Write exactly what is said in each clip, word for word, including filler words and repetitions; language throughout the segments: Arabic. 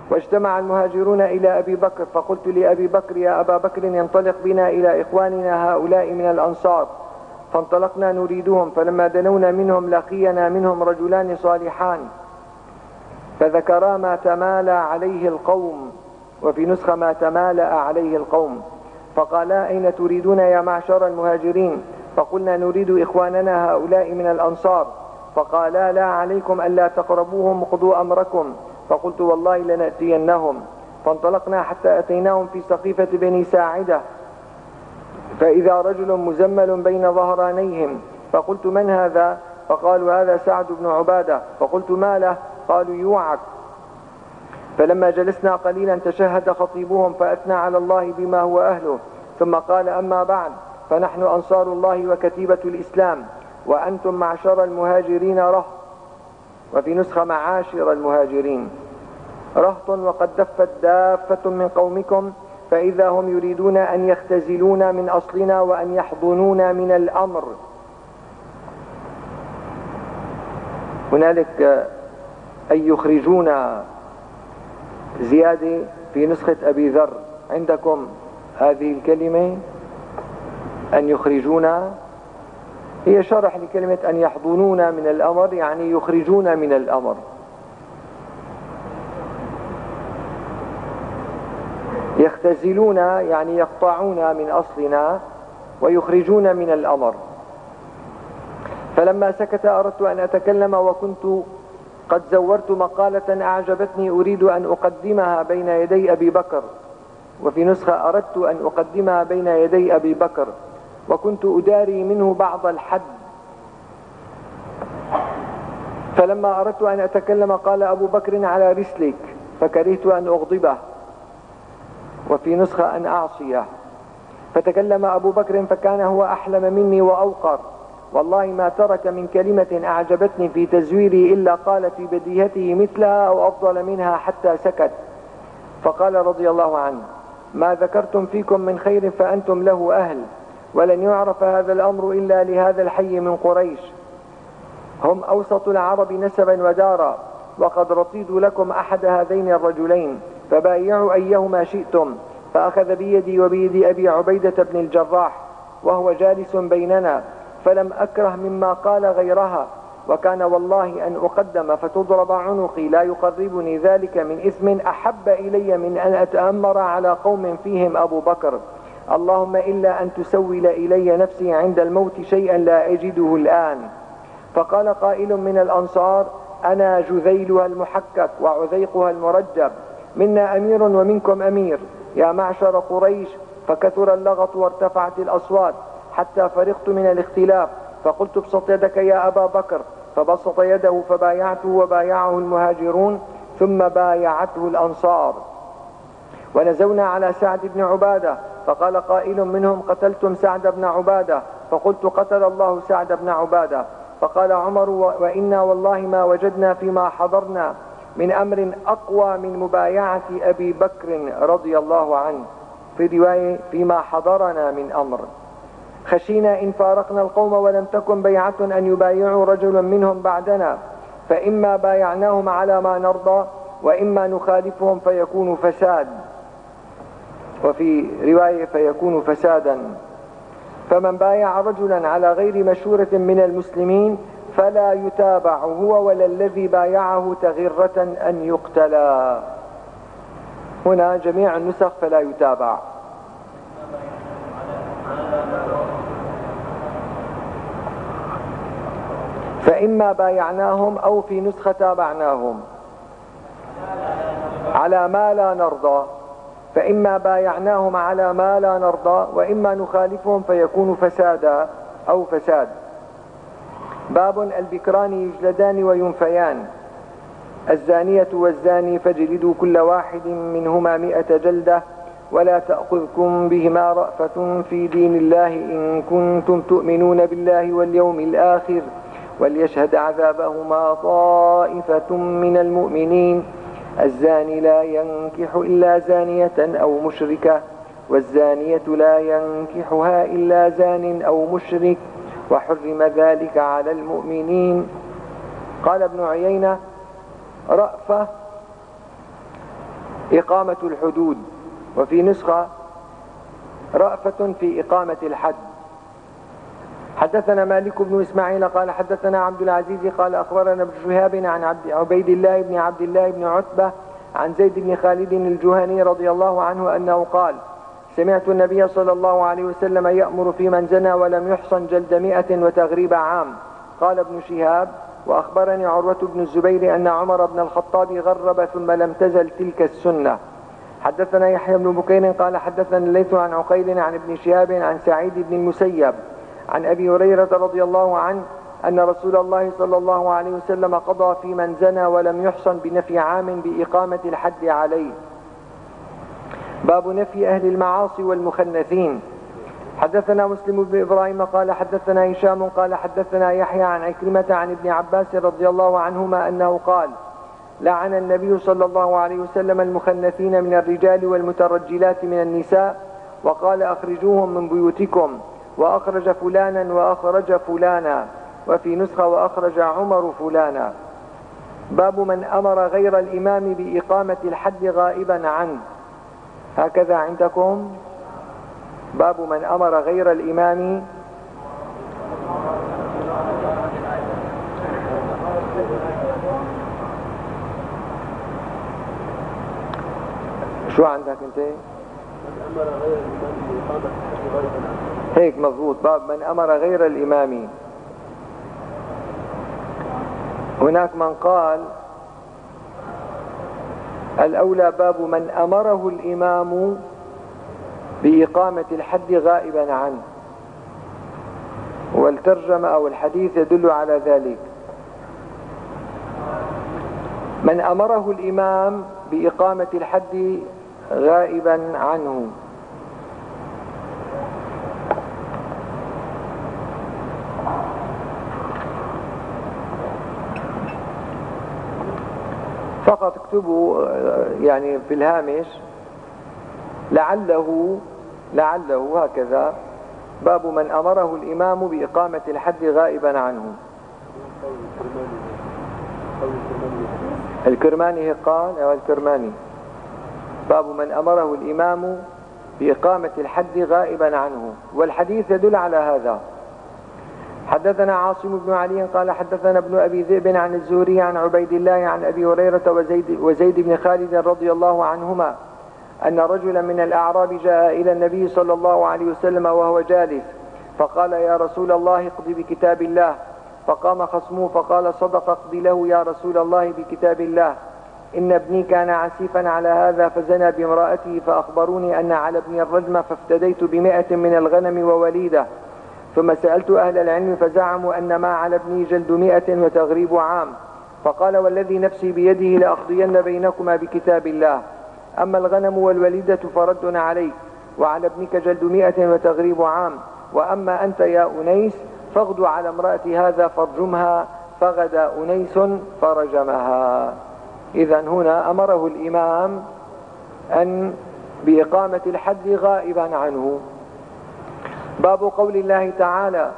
واجتمع المهاجرون إلى أبي بكر، فقلت لأبي بكر: يا أبا بكر، ينطلق بنا إلى إخواننا هؤلاء من الأنصار. فانطلقنا نريدهم، فلما دنونا منهم لقينا منهم رجلان صالحان فذكرا ما تمالى عليه القوم، وفي نسخة ما تمالأ عليه القوم، فقالا: أين تريدون يا معشر المهاجرين؟ فقلنا: نريد إخواننا هؤلاء من الأنصار. فقالا: لا عليكم ألا تقربوهم، اقضوا أمركم. فقلت: والله لنأتينهم. فانطلقنا حتى أتيناهم في سقيفة بني ساعدة، فإذا رجل مزمل بين ظهرانيهم، فقلت: من هذا؟ فقالوا: هذا سعد بن عبادة. فقلت: ما له؟ قالوا: يوعك. فلما جلسنا قليلا تشهد خطيبهم فأثنى على الله بما هو أهله، ثم قال: أما بعد، فنحن أنصار الله وكتيبة الإسلام، وأنتم معشر المهاجرين رهط، وفي نسخة معاشر المهاجرين رهط، وقد دفت دافة من قومكم، فإذا هم يريدون أن يختزلونا من أصلنا وأن يحضنونا من الأمر. هنالك أن يخرجونا زيادة في نسخة أبي ذر، عندكم هذه الكلمة أن يخرجونا هي شرح لكلمة أن يحضنونا من الأمر، يعني يخرجونا من الأمر. يختزلون يعني يقطعون من أصلنا ويخرجون من الأمر. فلما سكت أردت أن أتكلم، وكنت قد زورت مقالة أعجبتني أريد أن أقدمها بين يدي أبي بكر، وفي نسخة أردت أن أقدمها بين يدي أبي بكر، وكنت أداري منه بعض الحد. فلما أردت أن أتكلم قال أبو بكر: على رسلك، فكرهت أن أغضبه، وفي نسخة أن أعصيه. فتكلم أبو بكر فكان هو أحلم مني وأوقر، والله ما ترك من كلمة أعجبتني في تزويري إلا قال في بديهته مثلها أو أفضل منها حتى سكت. فقال رضي الله عنه: ما ذكرتم فيكم من خير فأنتم له أهل، ولن يعرف هذا الأمر إلا لهذا الحي من قريش، هم أوسط العرب نسبا ودارا، وقد رصيد لكم أحد هذين الرجلين، فبايعوا أيهما شئتم. فأخذ بيدي وبيد أبي عبيدة بن الجراح وهو جالس بيننا، فلم أكره مما قال غيرها، وكان والله أن أقدم فتضرب عنقي لا يقربني ذلك من إثم أحب إلي من أن أتأمر على قوم فيهم أبو بكر، اللهم إلا أن تسول إلي نفسي عند الموت شيئا لا أجده الآن. فقال قائل من الأنصار: أنا جذيلها المحكك وعذيقها المرجب، منا أمير ومنكم أمير يا معشر قريش. فكثر اللغط وارتفعت الأصوات حتى فرغت من الاختلاف، فقلت: ابسط يدك يا أبا بكر، فبسط يده فبايعته وبايعه المهاجرون، ثم بايعته الأنصار. ونزونا على سعد بن عبادة، فقال قائل منهم: قتلتم سعد بن عبادة. فقلت: قتل الله سعد بن عبادة. فقال عمر: وإنا والله ما وجدنا فيما حضرنا من أمر أقوى من مبايعة أبي بكر رضي الله عنه، في رواية: فيما حضرنا من أمر. خشينا إن فارقنا القوم ولم تكن بيعة أن يبايعوا رجلا منهم بعدنا، فإما بايعناهم على ما نرضى، وإما نخالفهم فيكون فساد، وفي رواية: فيكون فسادا. فمن بايع رجلا على غير مشورة من المسلمين فلا يتابع هو ولا الذي بايعه تغرة أن يقتلا. هنا جميع النسخ فلا يتابع. فإما بايعناهم أو في نسخة تابعناهم على ما لا نرضى، فإما بايعناهم على ما لا نرضى وإما نخالفهم فيكون فسادا أو فساد. باب البكران يجلدان وينفيان. الزانية والزاني فاجلدوا كل واحد منهما مئة جلدة، ولا تأخذكم بهما رأفة في دين الله إن كنتم تؤمنون بالله واليوم الآخر، وليشهد عذابهما طائفة من المؤمنين. الزاني لا ينكح إلا زانية أو مشركة، والزانية لا ينكحها إلا زان أو مشرك، وحرم ذلك على المؤمنين. قال ابن عيينة: رأفة إقامة الحدود، وفي نسخة رأفة في إقامة الحد. حدثنا مالك بن إسماعيل قال حدثنا عبد العزيز قال أخبرنا ابن شهاب عن عبد عبيد الله بن عبد الله بن عتبة عن زيد بن خالد الجهني رضي الله عنه أنه قال سمعت النبي صلى الله عليه وسلم يأمر في من زنى ولم يحصن جلد مئة وتغريب عام. قال ابن شهاب وأخبرني عروة بن الزبير أن عمر بن الخطاب غرب ثم لم تزل تلك السنة. حدثنا يحيى بن بكير قال حدثنا الليث عن عقيل عن ابن شهاب عن سعيد بن المسيب عن أبي هريرة رضي الله عنه أن رسول الله صلى الله عليه وسلم قضى في من زنى ولم يحصن بنفي عام بإقامة الحد عليه. باب نفي أهل المعاصي والمخنثين. حدثنا مسلم بن إبراهيم قال حدثنا هشام قال حدثنا يحيى عن عكرمة عن ابن عباس رضي الله عنهما أنه قال لعن النبي صلى الله عليه وسلم المخنثين من الرجال والمترجلات من النساء وقال أخرجوهم من بيوتكم، وأخرج فلانا وأخرج فلانا، وفي نسخة وأخرج عمر فلانا. باب من أمر غير الإمام بإقامة الحد غائبا عنه. هكذا عندكم؟ باب من أمر غير الإمام شو عندك انت؟ هيك مضبوط، باب من أمر غير الإمام. هناك من قال الأولى باب من أمره الإمام بإقامة الحد غائبا عنه، والترجمة أو الحديث يدل على ذلك. من أمره الإمام بإقامة الحد غائبا عنه، فقط اكتبوا يعني في الهامش لعله لعله هكذا، باب من أمره الإمام بإقامة الحد غائبا عنه. الكرماني قال أو الكرماني باب من أمره الإمام بإقامة الحد غائبا عنه، والحديث يدل على هذا. حدثنا عاصم بن علي قال حدثنا ابن أبي ذئب عن الزهري عن عبيد الله عن أبي هريرة وزيد, وزيد بن خالد رضي الله عنهما أن رجلا من الأعراب جاء إلى النبي صلى الله عليه وسلم وهو جالس فقال يا رسول الله اقض بكتاب الله. فقام خصمه فقال صدق اقض له يا رسول الله بكتاب الله، إن ابني كان عسيفا على هذا فزنى بامرأته فأخبروني أن على ابني الرجم فافتديت بمئة من الغنم ووليدة، ثم سألت أهل العلم فزعموا أن ما على ابني جلد مئة وتغريب عام. فقال والذي نفسي بيده لأقضين بينكما بكتاب الله، أما الغنم والوليدة فرد عليك، وعلى ابنك جلد مئة وتغريب عام، وأما أنت يا أنيس فاغدو على امرأة هذا فارجمها. فغدا أنيس فرجمها. إذن هنا أمره الإمام أن بإقامة الحد غائبا عنه. باب قول الله تعالى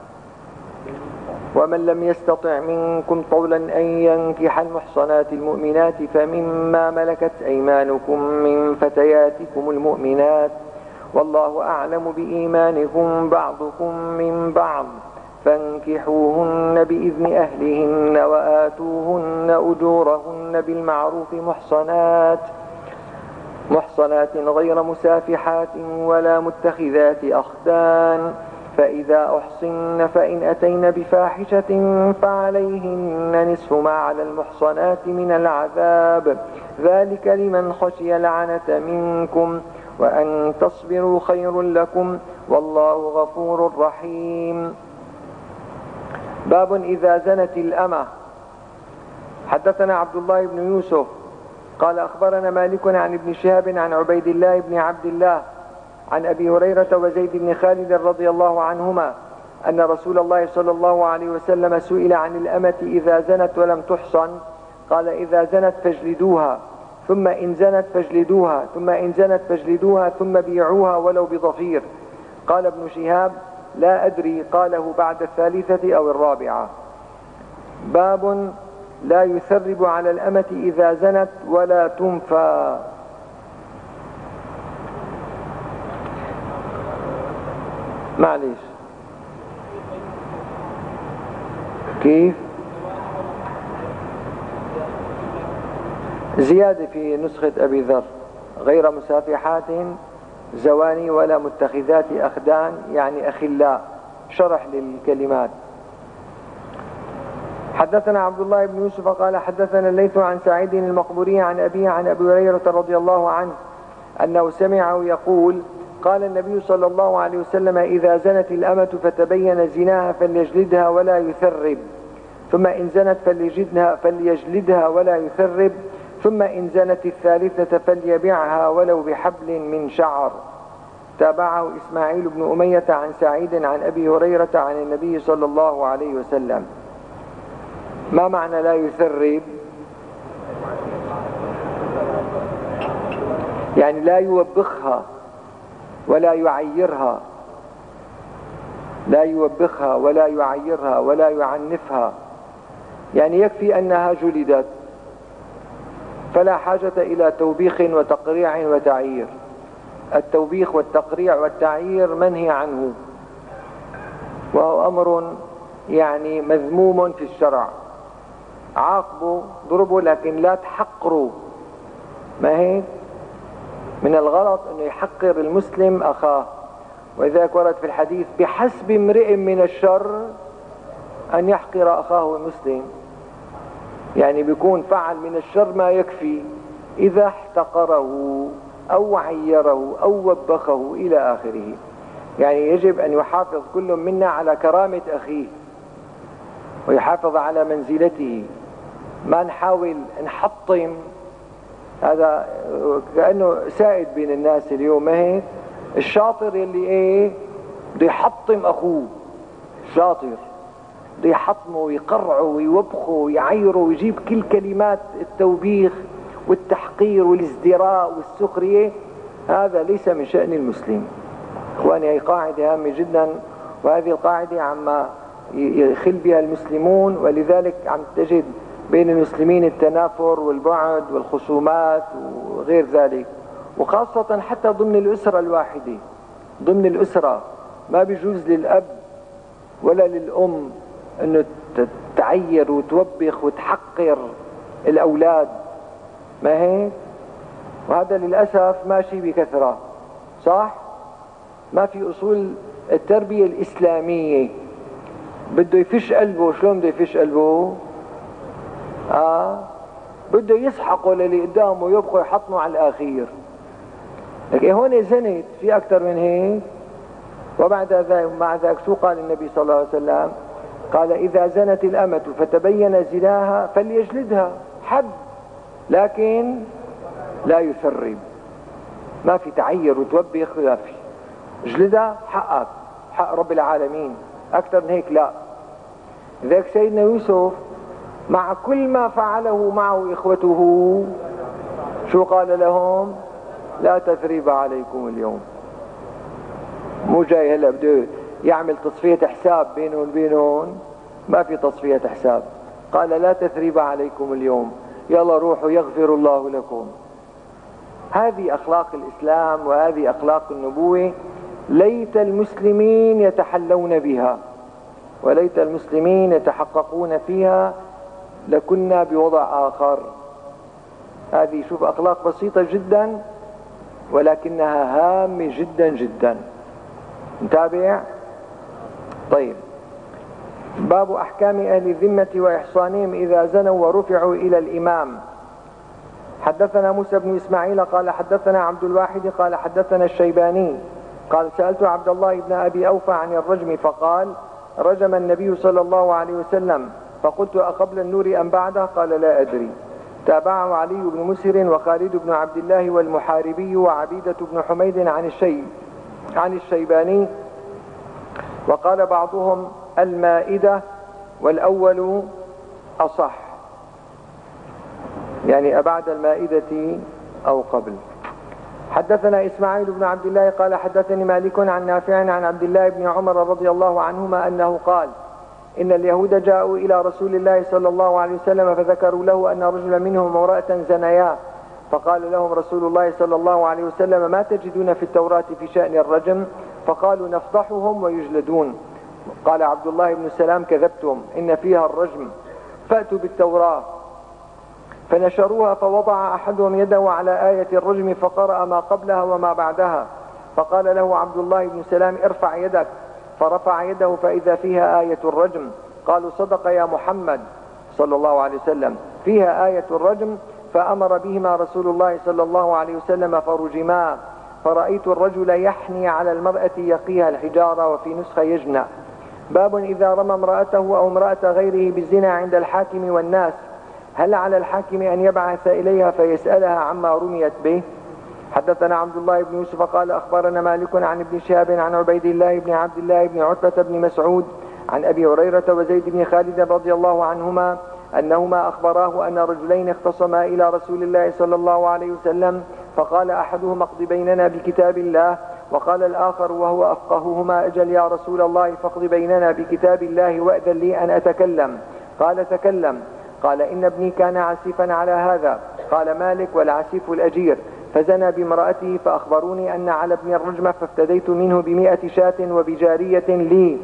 ومن لم يستطع منكم طولا أن ينكح المحصنات المؤمنات فمما ملكت أيمانكم من فتياتكم المؤمنات والله أعلم بإيمانكم بعضكم من بعض فانكحوهن بإذن أهلهن وآتوهن أجورهن بالمعروف محصنات محصنات غير مسافحات ولا متخذات أخدان، فإذا أحصن فإن أتين بفاحشة فعليهن نصف ما على المحصنات من العذاب، ذلك لمن خشي العنة منكم، وأن تصبروا خير لكم والله غفور رحيم. باب إذا زنت الأمة. حدثنا عبد الله بن يوسف قال أخبرنا مالك عن ابن شهاب عن عبيد الله بن عبد الله عن أبي هريرة وزيد بن خالد رضي الله عنهما أن رسول الله صلى الله عليه وسلم سئل عن الأمة إذا زنت ولم تحصن، قال إذا زنت فاجلدوها، ثم إن زنت فاجلدوها، ثم إن زنت فاجلدوها، ثم بيعوها ولو بضفير. قال ابن شهاب لا أدري قاله بعد الثالثة أو الرابعة. باب لا يثرب على الأمة إذا زنت ولا تنفى. معليش كيف؟ زيادة في نسخة أبي ذر: غير مسافحات زواني ولا متخذات أخدان، يعني أخلاء. شرح للكلمات. حدثنا عبد الله بن يوسف قال حدثنا الليث عن سعيد المقبوري عن أبيه عن أبي هريرة رضي الله عنه أنه سمعه يقول: قال النبي صلى الله عليه وسلم: إذا زنت الأمة فتبين زناها فليجلدها ولا يثرب، ثم إن زنت فليجلدها, فليجلدها ولا يثرب، ثم إن زنت الثالثة فليبيعها ولو بحبل من شعر. تابعه إسماعيل بن أمية عن سعيد عن أبي هريرة عن النبي صلى الله عليه وسلم. ما معنى لا يثرب؟ يعني لا يوبخها ولا يعيرها، لا يوبخها ولا يعيرها ولا يعنفها، يعني يكفي أنها جلدت، فلا حاجة إلى توبيخ وتقريع وتعيير. التوبيخ والتقريع والتعيير منهي عنه، وهو أمر يعني مذموم في الشرع. عاقبوا ضربوا لكن لا تحقروا، ما هيك؟ من الغلط أنه يحقر المسلم أخاه، وإذاك ورد في الحديث: بحسب امرئ من الشر أن يحقر أخاه المسلم. يعني بيكون فعل من الشر ما يكفي إذا احتقره أو عيره أو وبخه إلى آخره. يعني يجب أن يحافظ كل منا على كرامة أخيه ويحافظ على منزلته، ما نحاول نحطم. هذا كأنه سائد بين الناس اليوم، ما هيك؟ الشاطر اللي ايه بده يحطم أخوه، شاطر بده يحطمه ويقرعه ويوبخه ويعيره ويجيب كل كلمات التوبيخ والتحقير والازدراء والسخرية. هذا ليس من شأن المسلم. إخواني، هي قاعدة هامة جدا، وهذه القاعدة عما يخل بها المسلمون، ولذلك عم تجد بين المسلمين التنافر والبعد والخصومات وغير ذلك، وخاصة حتى ضمن الأسرة الواحدة. ضمن الأسرة ما بيجوز للأب ولا للأم أنه تعير وتوبخ وتحقر الأولاد، ما هيك؟ وهذا للأسف ماشي بكثرة، صح؟ ما في أصول التربية الإسلامية. بده يفش قلبه. شلون بده يفش قلبه؟ آه بده يسحقه للي قدامه ويبقى يحطمه على الأخير. لكن هون زنت، في أكثر من هيك. وبعد ذلك مع ذلك شو قال النبي صلى الله عليه وسلم؟ قال: إذا زنت الأمة فتبين زناها فليجلدها حد، لكن لا يثرب. ما في تعير وتوبخ، لا في. جلدها حقك، حق رب العالمين، أكثر من هيك لا. لذلك سيدنا يوسف مع كل ما فعله معه إخوته شو قال لهم؟ لا تثريب عليكم اليوم. مو جاي هلا بده يعمل تصفية حساب بينه وبينهم، ما في تصفية حساب. قال: لا تثريب عليكم اليوم، يلا روحوا يغفر الله لكم. هذه أخلاق الإسلام وهذه أخلاق النبوة. ليت المسلمين يتحلون بها، وليت المسلمين يتحققون فيها، لكنا بوضع آخر. هذه شوف أخلاق بسيطة جدا ولكنها هامة جدا جدا. نتابع. طيب، باب أحكام أهل الذمة وإحصانهم إذا زنوا ورفعوا إلى الإمام. حدثنا موسى بن إسماعيل قال حدثنا عبد الواحد قال حدثنا الشيباني قال: سألت عبد الله بن أبي أوفى عن الرجم فقال: رجم النبي صلى الله عليه وسلم. فقلت: أقبل النور أم بعده؟ قال: لا أدري. تابعه علي بن مسهر وخالد بن عبد الله والمحاربي وعبيدة بن حميد عن الشيب عن الشيباني. وقال بعضهم المائدة، والأول أصح، يعني أبعد المائدة أو قبل. حدثنا إسماعيل بن عبد الله قال حدثني مالك عن نافع عن عبد الله بن عمر رضي الله عنهما أنه قال: إن اليهود جاءوا إلى رسول الله صلى الله عليه وسلم فذكروا له أن رجلا منهم وامرأة زنيا، فقال لهم رسول الله صلى الله عليه وسلم: ما تجدون في التوراة في شأن الرجم؟ فقالوا نفضحهم ويجلدون. قال عبد الله بن سلام كذبتم، إن فيها الرجم، فأتوا بالتوراة. فنشروها، فوضع أحدهم يده على آية الرجم فقرأ ما قبلها وما بعدها، فقال له عبد الله بن سلام ارفع يدك، فرفع يده فإذا فيها آية الرجم. قالوا صدق يا محمد صلى الله عليه وسلم، فيها آية الرجم. فأمر بهما رسول الله صلى الله عليه وسلم فرجما. فرأيت الرجل يحني على المرأة يقيها الحجارة، وفي نسخة يجنى. باب إذا رمى امرأته أو امرأة غيره بالزنا عند الحاكم والناس، هل على الحاكم أن يبعث إليها فيسألها عما رميت به؟ حدثنا عبد الله بن يوسف قال أخبرنا مالك عن ابن شهاب عن عبيد الله بن عبد الله بن عتبة بن مسعود عن أبي هريرة وزيد بن خالد رضي الله عنهما أنهما أخبراه أن رجلين اختصما إلى رسول الله صلى الله عليه وسلم، فقال أحدهما اقض بيننا بكتاب الله، وقال الآخر وهو أفقههما أجل يا رسول الله فاقض بيننا بكتاب الله وأذن لي أن أتكلم. قال تكلم. قال إن ابني كان عسيفا على هذا. قال مالك والعسيف الأجير، فزنى بامرأته فأخبروني أن على ابن الرجمة، فافتديت منه بمئة شاة وبجارية لي.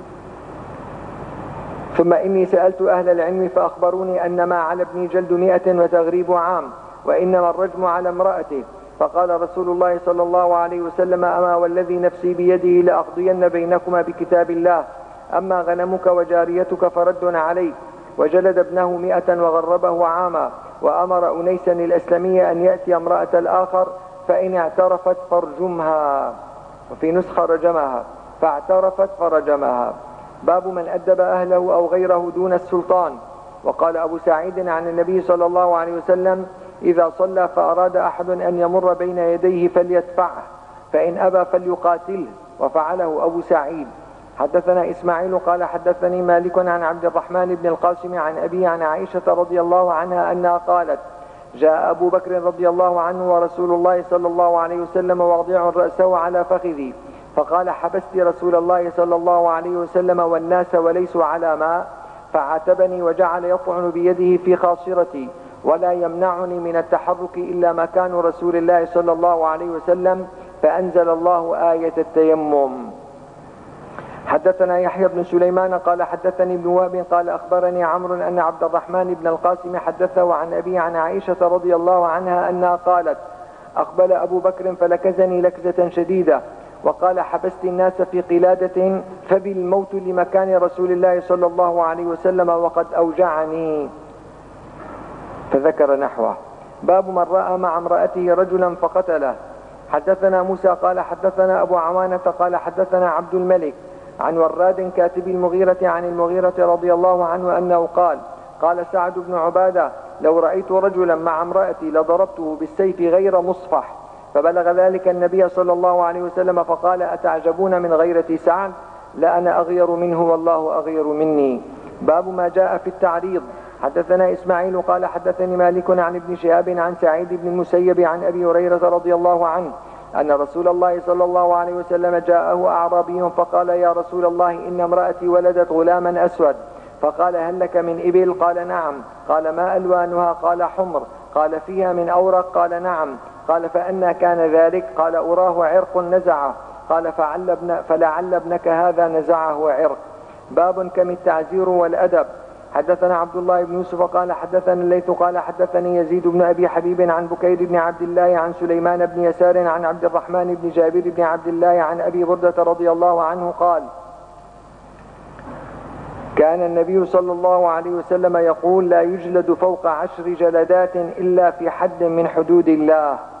ثم إني سألت أهل العلم فأخبروني أن ما على ابني جلد مئة وتغريب عام، وإنما الرجم على امرأته. فقال رسول الله صلى الله عليه وسلم أما والذي نفسي بيده لأقضين بينكما بكتاب الله، أما غنمك وجاريتك فرد عليك. وجلد ابنه مئة وغربه عاما، وأمر أنيسا الأسلمي أن يأتي امرأة الآخر، فإن اعترفت فرجمها، وفي نسخة رجمها، فاعترفت فرجمها. باب من أدب أهله أو غيره دون السلطان. وقال أبو سعيد عن النبي صلى الله عليه وسلم إذا صلى فأراد أحد أن يمر بين يديه فليدفعه، فإن أبى فليقاتله، وفعله أبو سعيد. حدثنا إسماعيل قال حدثني مالك عن عبد الرحمن بن القاسم عن أبي عن عائشة رضي الله عنها أنها قالت جاء أبو بكر رضي الله عنه ورسول الله صلى الله عليه وسلم واضع رأسه على فخذي، فقال حبست رسول الله صلى الله عليه وسلم والناس وليسوا على ماء، فعاتبني وجعل يطعن بيده في خاصرتي ولا يمنعني من التحرك إلا مكان رسول الله صلى الله عليه وسلم، فأنزل الله آية التيمم. حدثنا يحيى بن سليمان قال حدثني ابن وهب قال أخبرني عمرو أن عبد الرحمن بن القاسم حدثه عن أبي عن عائشة رضي الله عنها أنها قالت أقبل أبو بكر فلكزني لكزة شديدة، وقال حبست الناس في قلادة فبالموت لمكان رسول الله صلى الله عليه وسلم وقد أوجعني، فذكر نحوه. باب من رأى مع امرأته رجلا فقتله. حدثنا موسى قال حدثنا أبو عوانة قال حدثنا عبد الملك عن وراد كاتب المغيرة عن المغيرة رضي الله عنه أنه قال قال سعد بن عبادة لو رأيت رجلا مع امرأتي لضربته بالسيف غير مصفح، فبلغ ذلك النبي صلى الله عليه وسلم فقال أتعجبون من غيرة سعد؟ لأنا أغير منه والله أغير مني. باب ما جاء في التعريض. حدثنا إسماعيل قال حدثني مالك عن ابن شهاب عن سعيد بن المسيب عن أبي هريرة رضي الله عنه أن رسول الله صلى الله عليه وسلم جاءه أعرابي فقال يا رسول الله إن امرأتي ولدت غلاما أسود، فقال هل لك من إبل؟ قال نعم. قال ما ألوانها؟ قال حمر. قال فيها من أورق؟ قال نعم. قال فأنى كان ذلك؟ قال أراه عرق نزعه. قال فلعل ابنك هذا نزعه عرق. باب كم التعزير والأدب. حدثنا عبد الله بن يوسف قال حدثنا الليث قال حدثني يزيد بن أبي حبيب عن بكير بن عبد الله عن سليمان بن يسار عن عبد الرحمن بن جابر بن عبد الله عن أبي بردة رضي الله عنه قال كان النبي صلى الله عليه وسلم يقول لا يجلد فوق عشر جلدات إلا في حد من حدود الله.